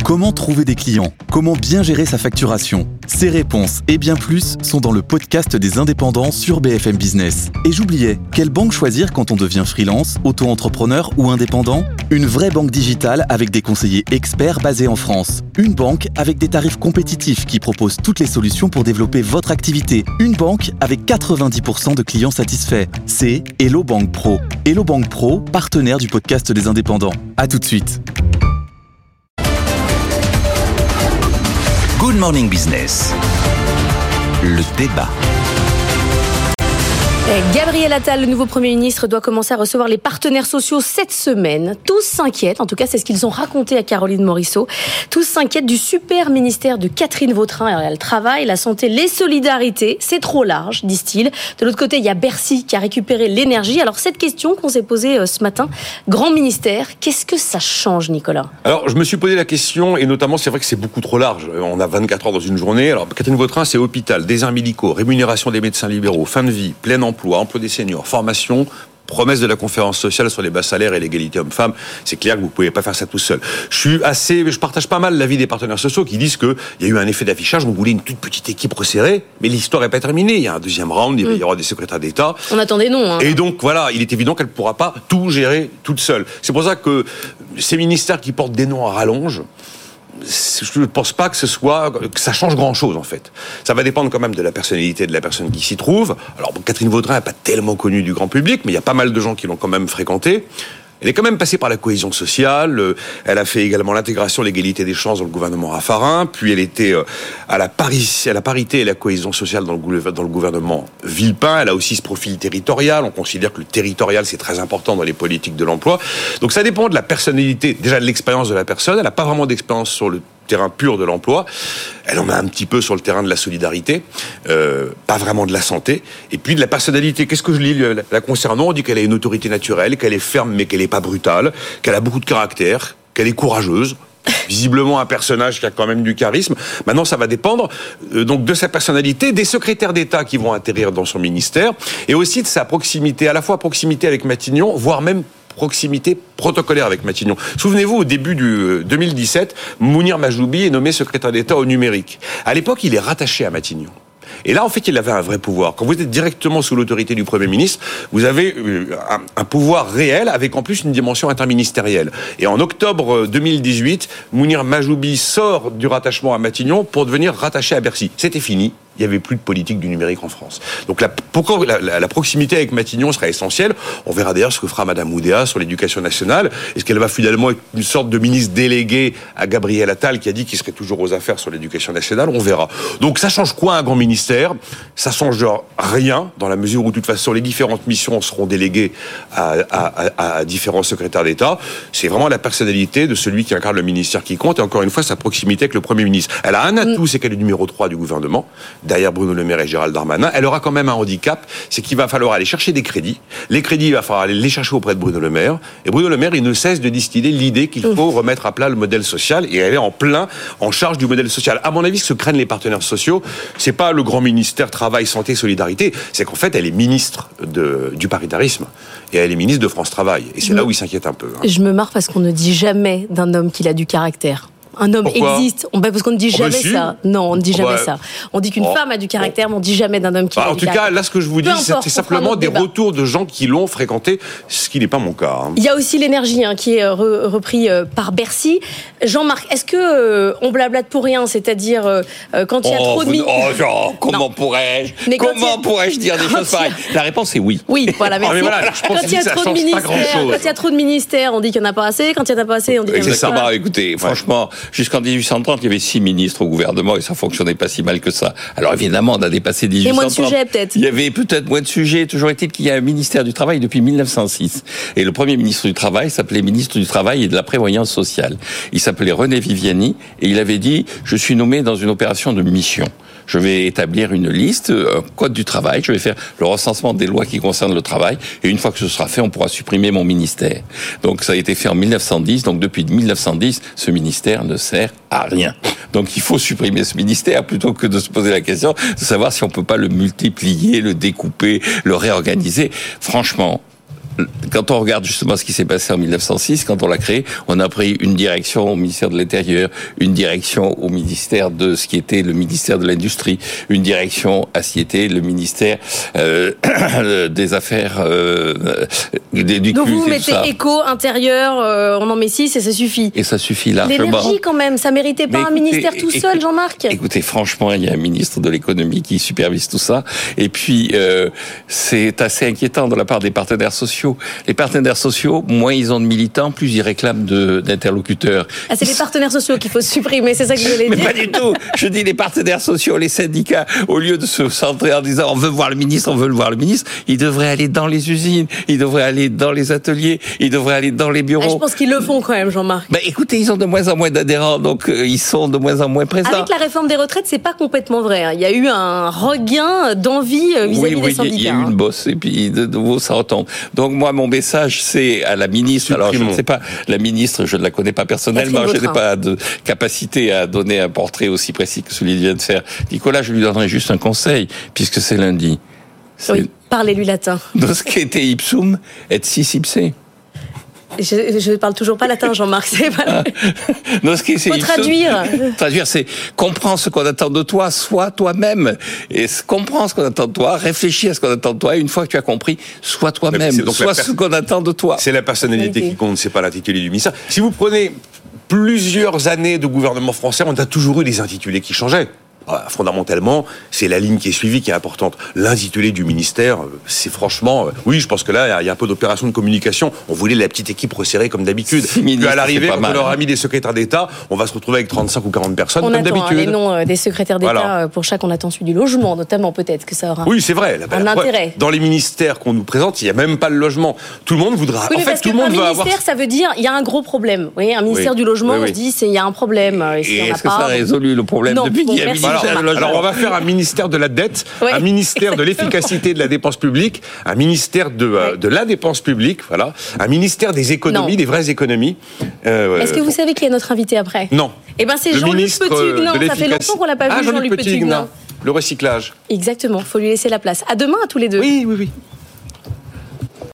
Comment trouver des clients ? Comment bien gérer sa facturation ? Ces réponses et bien plus sont dans le podcast des indépendants sur BFM Business. Et j'oubliais, quelle banque choisir quand on devient freelance, auto-entrepreneur ou indépendant ? Une vraie banque digitale avec des conseillers experts basés en France. Une banque avec des tarifs compétitifs qui propose toutes les solutions pour développer votre activité. Une banque avec 90% de clients satisfaits. C'est Hello Bank Pro. Hello Bank Pro, partenaire du podcast des indépendants. À tout de suite. Good Morning Business, le débat. Gabriel Attal, le nouveau Premier ministre, doit commencer à recevoir les partenaires sociaux cette semaine. Tous s'inquiètent, en tout cas c'est ce qu'ils ont raconté à Caroline Morisseau, tous s'inquiètent du super ministère de Catherine Vautrin. Alors, il y a le travail, la santé, les solidarités, c'est trop large, disent-ils. De l'autre côté, il y a Bercy qui a récupéré l'énergie. Alors cette question qu'on s'est posée ce matin, grand ministère, qu'est-ce que ça change, Nicolas ? Alors je me suis posé la question, et notamment c'est vrai que c'est beaucoup trop large. On a 24 heures dans une journée. Alors Catherine Vautrin, c'est hôpital, déserts médicaux, rémunération des médecins libéraux, fin de vie, plein emploi des seniors, formation, promesse de la conférence sociale sur les bas salaires et l'égalité homme-femme. C'est clair que vous pouvez pas faire ça tout seul. Je partage pas mal l'avis des partenaires sociaux qui disent qu'il y a eu un effet d'affichage. On voulait une toute petite équipe resserrée, mais l'histoire n'est pas terminée. Il y a un deuxième round, il va y avoir des secrétaires d'État. On attendait non. Et donc voilà, il est évident qu'elle ne pourra pas tout gérer toute seule. C'est pour ça que ces ministères qui portent des noms à rallonge, je ne pense pas que ça change grand-chose, en fait. Ça va dépendre quand même de la personnalité de la personne qui s'y trouve. Alors, Catherine Vautrin n'est pas tellement connue du grand public, mais il y a pas mal de gens qui l'ont quand même fréquentée. Elle est quand même passée par la cohésion sociale, elle a fait également l'intégration, l'égalité des chances dans le gouvernement Raffarin, puis elle était à la parité et la cohésion sociale dans le gouvernement Villepin. Elle a aussi ce profil territorial, on considère que le territorial c'est très important dans les politiques de l'emploi. Donc ça dépend de la personnalité, déjà de l'expérience de la personne. Elle n'a pas vraiment d'expérience sur le terrain pur de l'emploi, elle en a un petit peu sur le terrain de la solidarité, pas vraiment de la santé, et puis de la personnalité. Qu'est-ce que je lis la concernant ? On dit qu'elle a une autorité naturelle, qu'elle est ferme mais qu'elle n'est pas brutale, qu'elle a beaucoup de caractère, qu'elle est courageuse. Visiblement un personnage qui a quand même du charisme. Maintenant, ça va dépendre donc de sa personnalité, des secrétaires d'État qui vont atterrir dans son ministère, et aussi de sa proximité, à la fois proximité avec Matignon, voire même proximité protocolaire avec Matignon. Souvenez-vous, au début du 2017, Mounir Majoubi est nommé secrétaire d'État au numérique. À l'époque, il est rattaché à Matignon. Et là, en fait, il avait un vrai pouvoir. Quand vous êtes directement sous l'autorité du Premier ministre, vous avez un pouvoir réel avec en plus une dimension interministérielle. Et en octobre 2018, Mounir Majoubi sort du rattachement à Matignon pour devenir rattaché à Bercy. C'était fini. Il n'y avait plus de politique du numérique en France. Donc pourquoi la proximité avec Matignon sera essentielle. On verra d'ailleurs ce que fera Madame Oudéa sur l'éducation nationale. Est-ce qu'elle va finalement être une sorte de ministre délégué à Gabriel Attal qui a dit qu'il serait toujours aux affaires sur l'éducation nationale ? On verra. Donc ça change quoi un grand ministère ? Ça change rien dans la mesure où de toute façon les différentes missions seront déléguées à différents secrétaires d'État. C'est vraiment la personnalité de celui qui incarne le ministère qui compte et encore une fois sa proximité avec le Premier ministre. Elle a un atout, c'est qu'elle est numéro 3 du gouvernement. Derrière Bruno Le Maire et Gérald Darmanin, elle aura quand même un handicap, c'est qu'il va falloir aller chercher des crédits. Les crédits, il va falloir aller les chercher auprès de Bruno Le Maire. Et Bruno Le Maire, il ne cesse de distiller l'idée qu'il faut remettre à plat le modèle social et elle est en charge du modèle social. À mon avis, ce que craignent les partenaires sociaux, c'est pas le grand ministère Travail, Santé, Solidarité, c'est qu'en fait, elle est ministre du paritarisme et elle est ministre de France Travail. Et c'est là où ils s'inquiètent un peu. Je me marre parce qu'on ne dit jamais d'un homme qu'il a du caractère. Un homme existe, parce qu'on ne dit jamais ça. Non, on ne dit jamais ça. On dit qu'une femme a du caractère, mais on ne dit jamais d'un homme qui a du caractère. En tout cas, là, ce que je vous dis, c'est simplement des retours de gens qui l'ont fréquenté, ce qui n'est pas mon cas. Il y a aussi l'énergie qui est repris par Bercy. Jean-Marc, est-ce que on blablate pour rien, c'est-à-dire quand il y a trop de ministères... Comment pourrais-je dire des choses pareilles ? La réponse est oui. Oui, voilà, merci. Quand il y a trop de ministères, on dit qu'il n'y en a pas assez. Quand il n'y en a pas assez, on dit qu'il y en a pas assez. Écoutez, franchement... Jusqu'en 1830, il y avait 6 ministres au gouvernement et ça fonctionnait pas si mal que ça. Alors évidemment, on a dépassé 1830. Et moins de sujets peut-être. Il y avait peut-être moins de sujets. Toujours est-il qu'il y a un ministère du Travail depuis 1906. Et le premier ministre du Travail s'appelait ministre du Travail et de la Prévoyance sociale. Il s'appelait René Viviani et il avait dit « Je suis nommé dans une opération de mission. Je vais établir une liste, un code du travail, je vais faire le recensement des lois qui concernent le travail, et une fois que ce sera fait, on pourra supprimer mon ministère. » Donc ça a été fait en 1910, donc depuis 1910, ce ministère ne sert à rien. Donc il faut supprimer ce ministère plutôt que de se poser la question de savoir si on peut pas le multiplier, le découper, le réorganiser. Franchement, quand on regarde justement ce qui s'est passé en 1906, quand on l'a créé, on a pris une direction au ministère de l'Intérieur, une direction au ministère de ce qui était le ministère de l'Industrie, une direction à ce qui était le ministère des Affaires du Donc culte. vous mettez éco, intérieur, on en met 6 et ça suffit. Et ça suffit largement. L'énergie quand même, ça méritait pas un ministère tout seul, Jean-Marc. Écoutez, franchement, il y a un ministre de l'économie qui supervise tout ça. Et puis, c'est assez inquiétant de la part des partenaires sociaux. Les partenaires sociaux, moins ils ont de militants, plus ils réclament d'interlocuteurs. Ah, c'est les partenaires sociaux qu'il faut supprimer, c'est ça que je voulais dire. Mais pas du tout. Je dis les partenaires sociaux, les syndicats, au lieu de se centrer en disant on veut voir le ministre, ils devraient aller dans les usines, ils devraient aller dans les ateliers, ils devraient aller dans les bureaux. Je pense qu'ils le font quand même, Jean-Marc. Écoutez, ils ont de moins en moins d'adhérents, donc ils sont de moins en moins présents. Avec la réforme des retraites, c'est pas complètement vrai. Il y a eu un regain d'envie vis-à-vis des syndicats. Il y a eu une bosse et puis de nouveau ça retombe. Donc moi, mon message, c'est à la ministre. Alors je ne sais pas, la ministre, je ne la connais pas personnellement, je n'ai pas de capacité à donner un portrait aussi précis que celui que vient de faire Nicolas. Je lui donnerai juste un conseil, puisque c'est lundi. Oui, parlez-lui latin. Nosce te ipsum et sis ipse. Je parle toujours pas latin, Jean-Marc. C'est pas... Faut traduire. Traduire, c'est comprends ce qu'on attend de toi, sois toi-même. Et comprends ce qu'on attend de toi, réfléchis à ce qu'on attend de toi. Et une fois que tu as compris, sois toi-même, sois ce qu'on attend de toi. C'est la personnalité qui compte, c'est pas l'intitulé du ministère. Si vous prenez plusieurs années de gouvernement français, on a toujours eu des intitulés qui changeaient. Fondamentalement, c'est la ligne qui est suivie qui est importante. L'intitulé du ministère, c'est franchement... oui, je pense que là, il y a un peu d'opération de communication. On voulait la petite équipe resserrée comme d'habitude. Puis à l'arrivée, quand on leur a mis des secrétaires d'État, on va se retrouver avec 35 ou 40 personnes comme d'habitude. On attend les noms des secrétaires d'État pour chaque... On attend celui du logement, notamment, peut-être, que ça aura oui, c'est vrai. un intérêt. Dans les ministères qu'on nous présente, il n'y a même pas le logement. Tout le monde voudra... Oui, en fait, tout le monde veut avoir... ministère, ça veut dire il y a un gros problème. Oui, un ministère du logement, on se dit il y a un problème. Et est-ce que ça a résolu le problème depuis qu'il y a alors on va faire un ministère de la dette, un ministère de l'efficacité de la dépense publique, un ministère de la dépense publique, voilà, un ministère des économies, des vraies économies. Est-ce que vous savez qui est notre invité après ? Non. Eh ben c'est Jean-Luc Petit-Guenin. Ça fait longtemps qu'on l'a pas vu, Jean-Luc Petit-Guenin. Le recyclage. Exactement, faut lui laisser la place. À demain à tous les deux. Oui.